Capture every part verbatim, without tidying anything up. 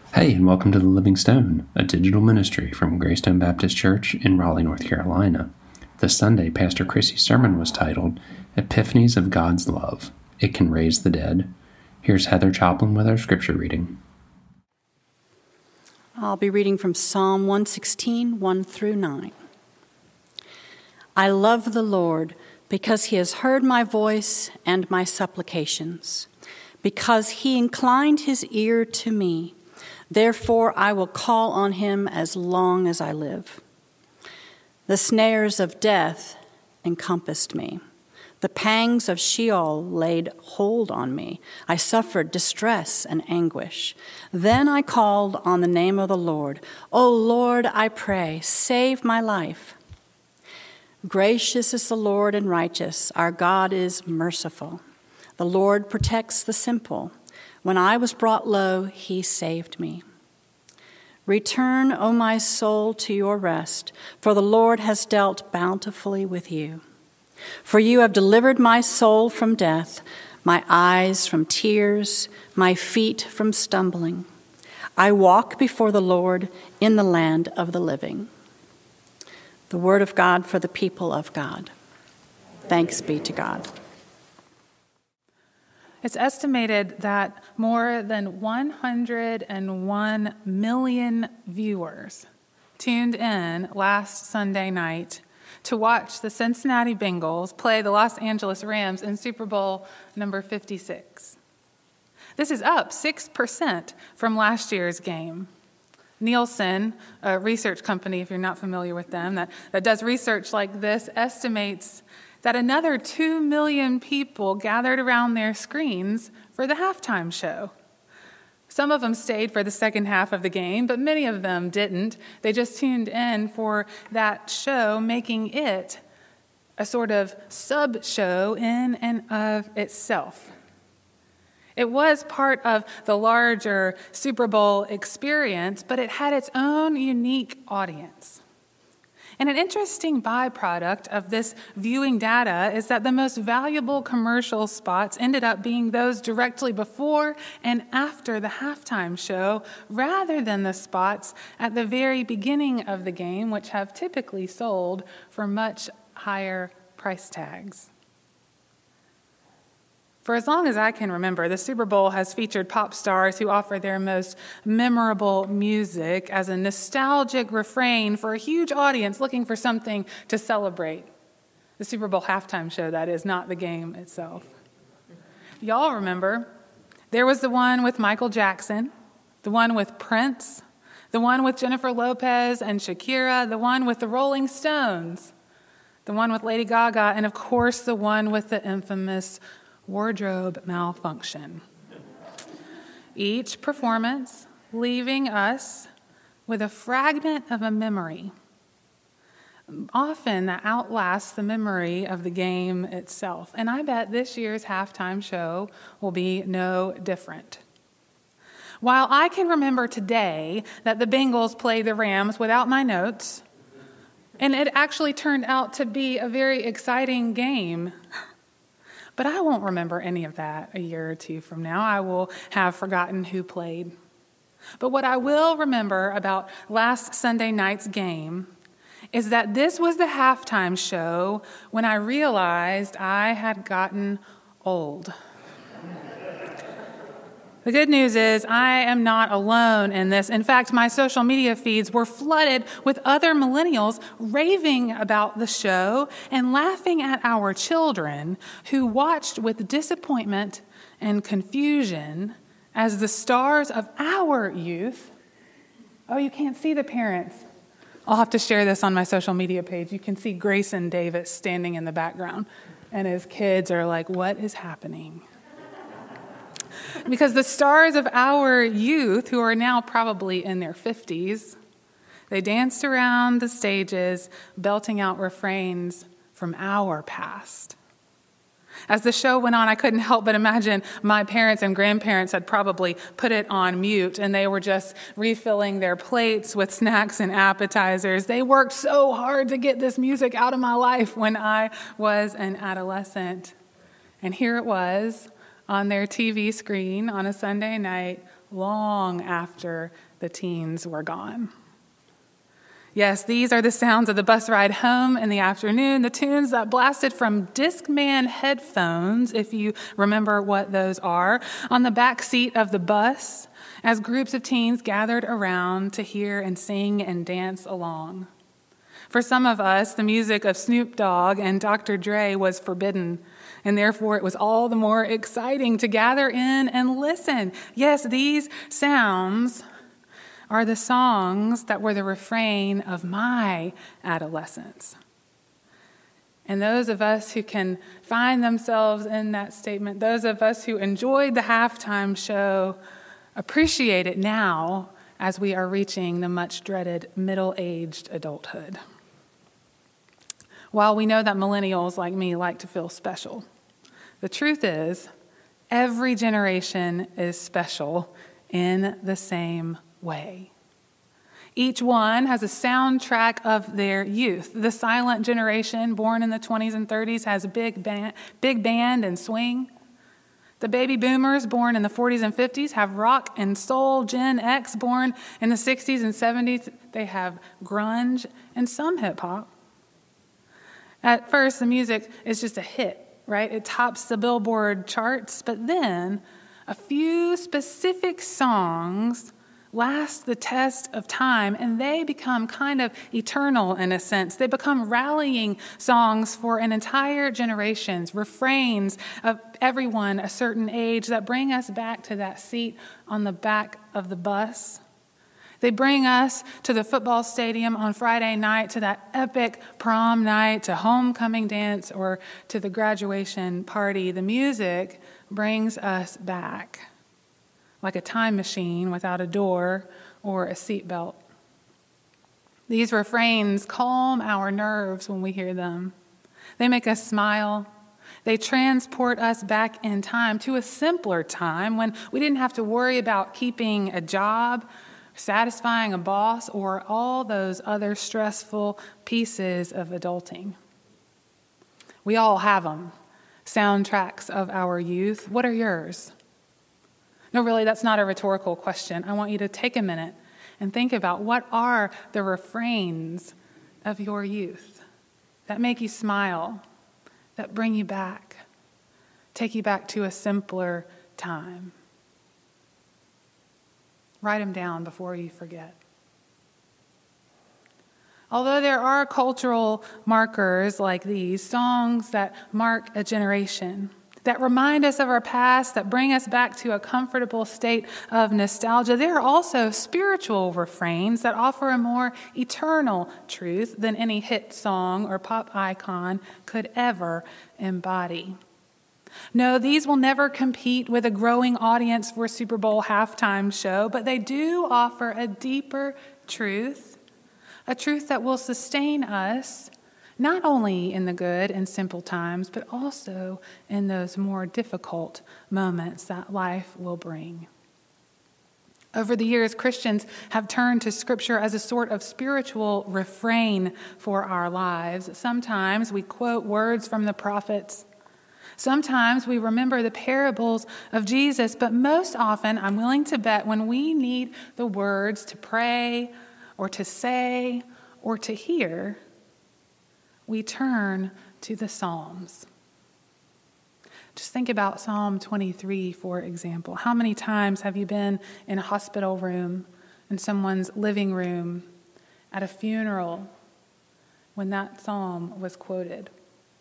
Hey, and welcome to The Living Stone, a digital ministry from Greystone Baptist Church in Raleigh, North Carolina. This Sunday, Pastor Chrissy's sermon was titled, Epiphanies of God's Love. It Can Raise the Dead. Here's Heather Choplin with our scripture reading. I'll be reading from Psalm one sixteen, one through nine. I love the Lord because he has heard my voice and my supplications, because he inclined his ear to me. Therefore, I will call on him as long as I live. The snares of death encompassed me. The pangs of Sheol laid hold on me. I suffered distress and anguish. Then I called on the name of the Lord. O Lord, I pray, save my life. Gracious is the Lord and righteous. Our God is merciful. The Lord protects the simple. When I was brought low, he saved me. Return, O my soul, to your rest, for the Lord has dealt bountifully with you. For you have delivered my soul from death, my eyes from tears, my feet from stumbling. I walk before the Lord in the land of the living. The word of God for the people of God. Thanks be to God. It's estimated that more than one hundred one million viewers tuned in last Sunday night to watch the Cincinnati Bengals play the Los Angeles Rams in Super Bowl number fifty-six. This is up six percent from last year's game. Nielsen, a research company, if you're not familiar with them, that, that does research like this, estimates that another two million people gathered around their screens for the halftime show. Some of them stayed for the second half of the game, but many of them didn't. They just tuned in for that show, making it a sort of sub-show in and of itself. It was part of the larger Super Bowl experience, but it had its own unique audience. And an interesting byproduct of this viewing data is that the most valuable commercial spots ended up being those directly before and after the halftime show, rather than the spots at the very beginning of the game, which have typically sold for much higher price tags. For as long as I can remember, the Super Bowl has featured pop stars who offer their most memorable music as a nostalgic refrain for a huge audience looking for something to celebrate. The Super Bowl halftime show, that is, not the game itself. Y'all remember, there was the one with Michael Jackson, the one with Prince, the one with Jennifer Lopez and Shakira, the one with the Rolling Stones, the one with Lady Gaga, and of course the one with the infamous wardrobe malfunction. Each performance leaving us with a fragment of a memory, often that outlasts the memory of the game itself. And I bet this year's halftime show will be no different. While I can remember today that the Bengals played the Rams without my notes, and it actually turned out to be a very exciting game, but I won't remember any of that a year or two from now. I will have forgotten who played. But what I will remember about last Sunday night's game is that this was the halftime show when I realized I had gotten old. The good news is I am not alone in this. In fact, my social media feeds were flooded with other millennials raving about the show and laughing at our children who watched with disappointment and confusion as the stars of our youth. Oh, you can't see the parents. I'll have to share this on my social media page. You can see Grayson Davis standing in the background, and his kids are like, what is happening? Because the stars of our youth, who are now probably in their fifties, they danced around the stages, belting out refrains from our past. As the show went on, I couldn't help but imagine my parents and grandparents had probably put it on mute, and they were just refilling their plates with snacks and appetizers. They worked so hard to get this music out of my life when I was an adolescent. And here it was, on their T V screen on a Sunday night, long after the teens were gone. Yes, these are the sounds of the bus ride home in the afternoon, the tunes that blasted from Discman headphones, if you remember what those are, on the back seat of the bus as groups of teens gathered around to hear and sing and dance along. For some of us, the music of Snoop Dogg and Doctor Dre was forbidden, and therefore it was all the more exciting to gather in and listen. Yes, these sounds are the songs that were the refrain of my adolescence. And those of us who can find themselves in that statement, those of us who enjoyed the halftime show, appreciate it now as we are reaching the much dreaded middle-aged adulthood. While we know that millennials like me like to feel special, the truth is every generation is special in the same way. Each one has a soundtrack of their youth. The silent generation, born in the twenties and thirties, has a big band, big band and swing. The baby boomers, born in the forties and fifties, have rock and soul. Gen X, born in the sixties and seventies, they have grunge and some hip hop. At first, the music is just a hit, right? It tops the Billboard charts, but then a few specific songs last the test of time, and they become kind of eternal in a sense. They become rallying songs for an entire generations, refrains of everyone a certain age that bring us back to that seat on the back of the bus. They bring us to the football stadium on Friday night, to that epic prom night, to homecoming dance, or to the graduation party. The music brings us back, like a time machine without a door or a seatbelt. These refrains calm our nerves when we hear them. They make us smile. They transport us back in time to a simpler time when we didn't have to worry about keeping a job, satisfying a boss, or all those other stressful pieces of adulting. We all have them, soundtracks of our youth. What are yours? No, really, that's not a rhetorical question. I want you to take a minute and think about what are the refrains of your youth that make you smile, that bring you back, take you back to a simpler time. Write them down before you forget. Although there are cultural markers like these, songs that mark a generation, that remind us of our past, that bring us back to a comfortable state of nostalgia, there are also spiritual refrains that offer a more eternal truth than any hit song or pop icon could ever embody. No, these will never compete with a growing audience for a Super Bowl halftime show, but they do offer a deeper truth, a truth that will sustain us not only in the good and simple times, but also in those more difficult moments that life will bring. Over the years, Christians have turned to Scripture as a sort of spiritual refrain for our lives. Sometimes we quote words from the prophets. Sometimes we remember the parables of Jesus, but most often, I'm willing to bet, when we need the words to pray or to say or to hear, we turn to the Psalms. Just think about Psalm twenty-three, for example. How many times have you been in a hospital room, in someone's living room, at a funeral, when that psalm was quoted?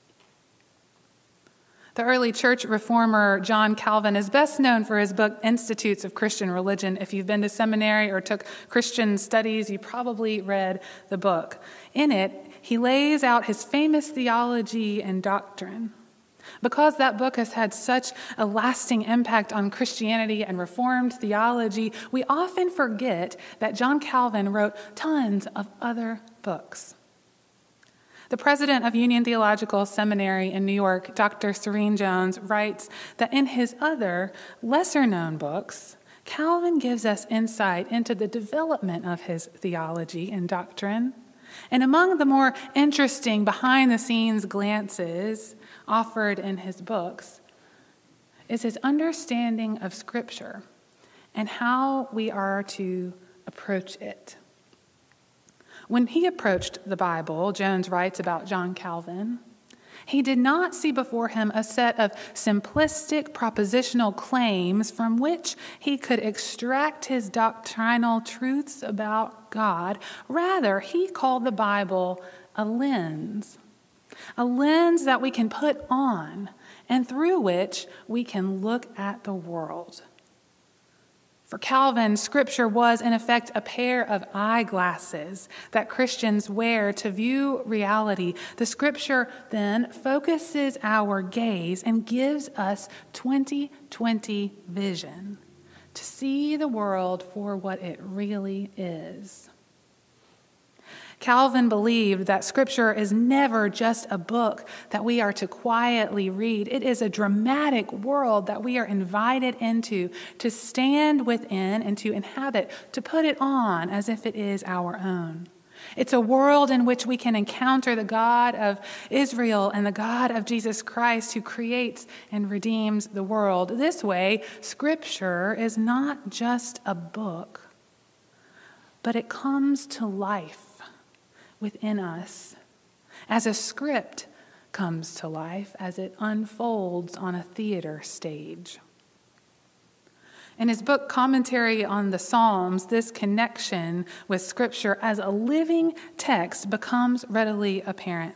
The early church reformer John Calvin is best known for his book, Institutes of Christian Religion. If you've been to seminary or took Christian studies, you probably read the book. In it, he lays out his famous theology and doctrine. Because that book has had such a lasting impact on Christianity and Reformed theology, we often forget that John Calvin wrote tons of other books. The president of Union Theological Seminary in New York, Doctor Serene Jones, writes that in his other, lesser-known books, Calvin gives us insight into the development of his theology and doctrine. And among the more interesting behind-the-scenes glances offered in his books is his understanding of Scripture and how we are to approach it. When he approached the Bible, Jones writes about John Calvin, he did not see before him a set of simplistic propositional claims from which he could extract his doctrinal truths about God. Rather, he called the Bible a lens, a lens that we can put on and through which we can look at the world. For Calvin, Scripture was, in effect, a pair of eyeglasses that Christians wear to view reality. The Scripture then focuses our gaze and gives us twenty twenty vision to see the world for what it really is. Calvin believed that Scripture is never just a book that we are to quietly read. It is a dramatic world that we are invited into, to stand within and to inhabit, to put it on as if it is our own. It's a world in which we can encounter the God of Israel and the God of Jesus Christ who creates and redeems the world. This way, Scripture is not just a book, but it comes to life within us, as a script comes to life as it unfolds on a theater stage. In his book, Commentary on the Psalms, this connection with Scripture as a living text becomes readily apparent.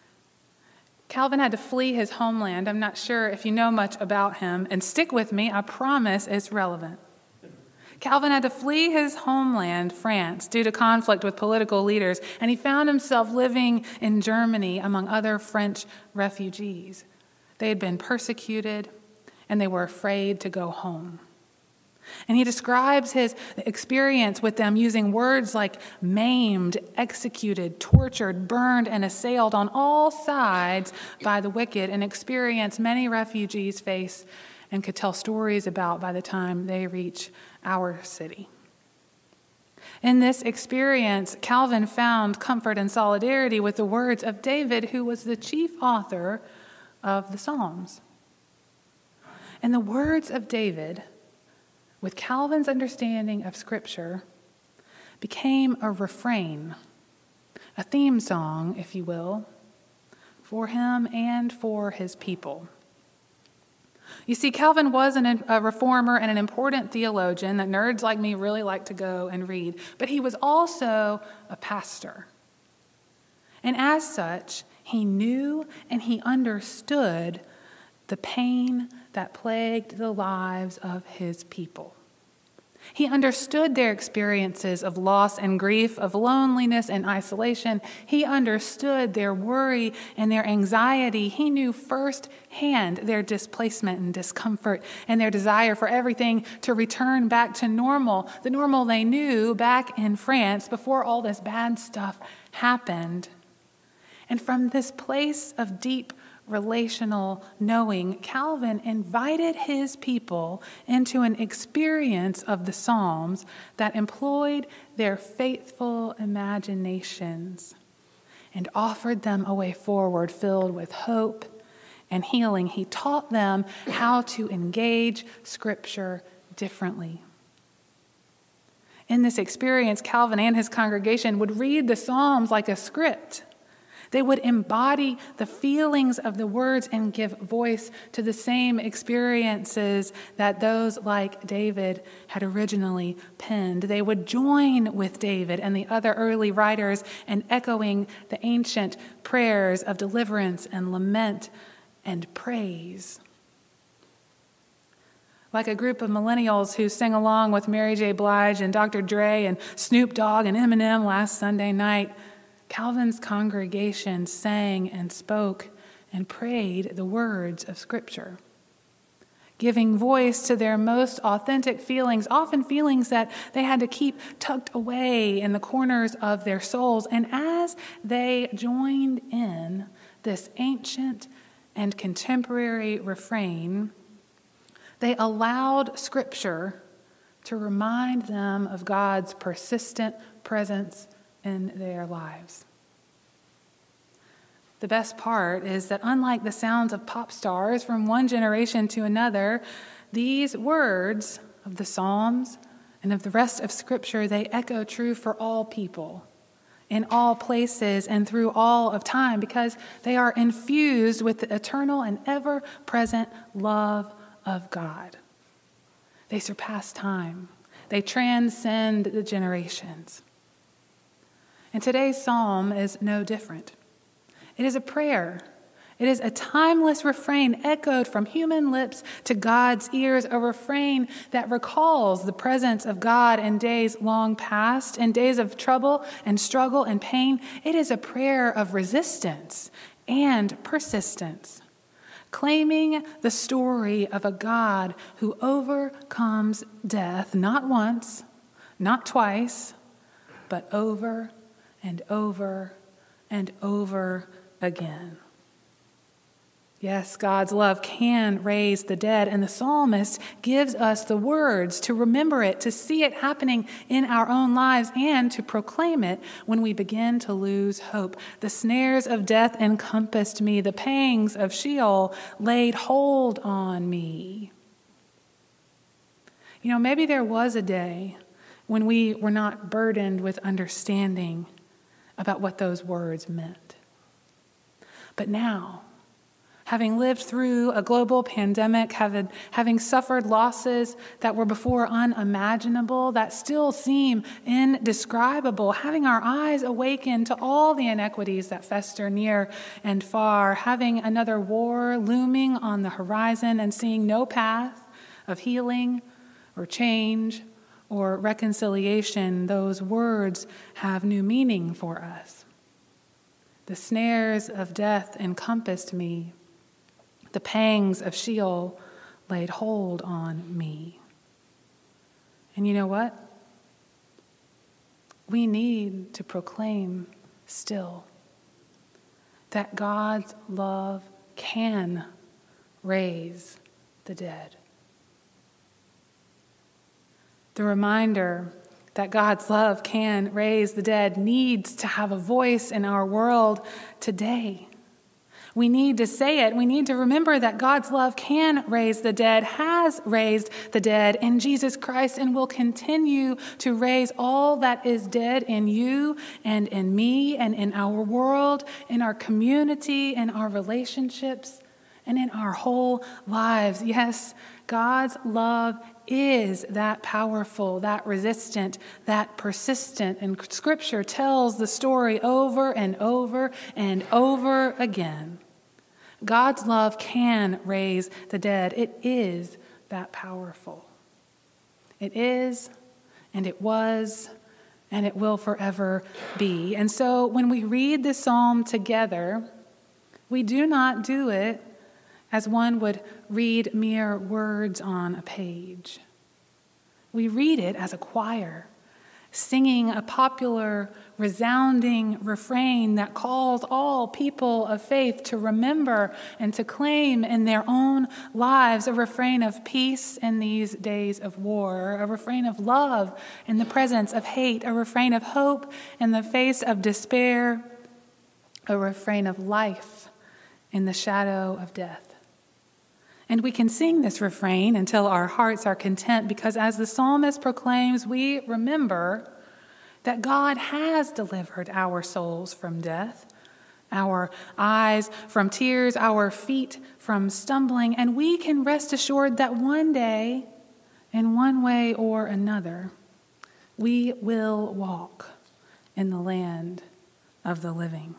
Calvin had to flee his homeland. I'm not sure if you know much about him, and stick with me, I promise it's relevant. Calvin had to flee his homeland, France, due to conflict with political leaders, and he found himself living in Germany among other French refugees. They had been persecuted, and they were afraid to go home. And he describes his experience with them using words like maimed, executed, tortured, burned, and assailed on all sides by the wicked, an experience many refugees face and could tell stories about by the time they reach our city. In this experience, Calvin found comfort and solidarity with the words of David, who was the chief author of the Psalms. And the words of David, with Calvin's understanding of Scripture, became a refrain, a theme song, if you will, for him and for his people. You see, Calvin was an, a reformer and an important theologian that nerds like me really like to go and read, but he was also a pastor. And as such, he knew and he understood the pain that plagued the lives of his people. He understood their experiences of loss and grief, of loneliness and isolation. He understood their worry and their anxiety. He knew firsthand their displacement and discomfort and their desire for everything to return back to normal, the normal they knew back in France before all this bad stuff happened. And from this place of deep relational knowing, Calvin invited his people into an experience of the Psalms that employed their faithful imaginations and offered them a way forward filled with hope and healing. He taught them how to engage Scripture differently. In this experience, Calvin and his congregation would read the Psalms like a script. They would embody the feelings of the words and give voice to the same experiences that those like David had originally penned. They would join with David and the other early writers in echoing the ancient prayers of deliverance and lament and praise. Like a group of millennials who sang along with Mary J. Blige and Doctor Dre and Snoop Dogg and Eminem last Sunday night, Calvin's congregation sang and spoke and prayed the words of Scripture, giving voice to their most authentic feelings, often feelings that they had to keep tucked away in the corners of their souls. And as they joined in this ancient and contemporary refrain, they allowed Scripture to remind them of God's persistent presence in their lives. The best part is that unlike the sounds of pop stars from one generation to another, these words of the Psalms and of the rest of Scripture, they echo true for all people, in all places and through all of time, because they are infused with the eternal and ever-present love of God. They surpass time. They transcend the generations. And today's psalm is no different. It is a prayer. It is a timeless refrain echoed from human lips to God's ears, a refrain that recalls the presence of God in days long past, in days of trouble and struggle and pain. It is a prayer of resistance and persistence, claiming the story of a God who overcomes death not once, not twice, but over and over and over again. Yes, God's love can raise the dead, and the psalmist gives us the words to remember it, to see it happening in our own lives, and to proclaim it when we begin to lose hope. The snares of death encompassed me, the pangs of Sheol laid hold on me. You know, maybe there was a day when we were not burdened with understanding about what those words meant. But now, having lived through a global pandemic, having, having suffered losses that were before unimaginable, that still seem indescribable, having our eyes awakened to all the inequities that fester near and far, having another war looming on the horizon and seeing no path of healing or change or reconciliation, those words have new meaning for us. The snares of death encompassed me. The pangs of Sheol laid hold on me. And you know what? We need to proclaim still that God's love can raise the dead. The reminder that God's love can raise the dead needs to have a voice in our world today. We need to say it. We need to remember that God's love can raise the dead, has raised the dead in Jesus Christ, and will continue to raise all that is dead in you and in me and in our world, in our community, in our relationships, and in our whole lives. Yes, God's love is that powerful, that resistant, that persistent. And Scripture tells the story over and over and over again. God's love can raise the dead. It is that powerful. It is, and it was, and it will forever be. And so when we read this psalm together, we do not do it as one would read mere words on a page. We read it as a choir, singing a popular, resounding refrain that calls all people of faith to remember and to claim in their own lives a refrain of peace in these days of war, a refrain of love in the presence of hate, a refrain of hope in the face of despair, a refrain of life in the shadow of death. And we can sing this refrain until our hearts are content, because as the psalmist proclaims, we remember that God has delivered our souls from death, our eyes from tears, our feet from stumbling, and we can rest assured that one day, in one way or another, we will walk in the land of the living.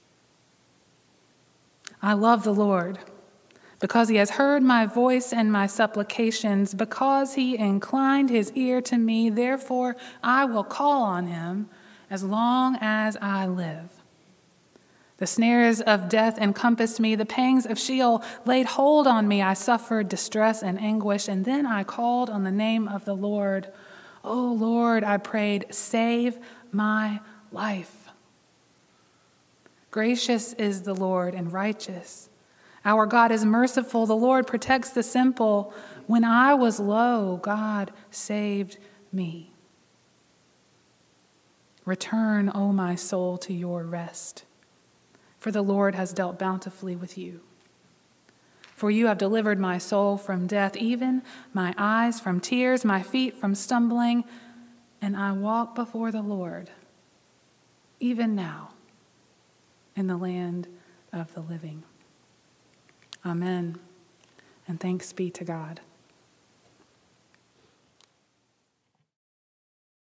I love the Lord, because he has heard my voice and my supplications, because he inclined his ear to me. Therefore, I will call on him as long as I live. The snares of death encompassed me. The pangs of Sheol laid hold on me. I suffered distress and anguish, and then I called on the name of the Lord. O Lord, I prayed, save my life. Gracious is the Lord and righteous. Our God is merciful. The Lord protects the simple. When I was low, God saved me. Return, O my soul, to your rest, for the Lord has dealt bountifully with you. For you have delivered my soul from death, even my eyes from tears, my feet from stumbling, and I walk before the Lord, even now, in the land of the living. Amen. And thanks be to God.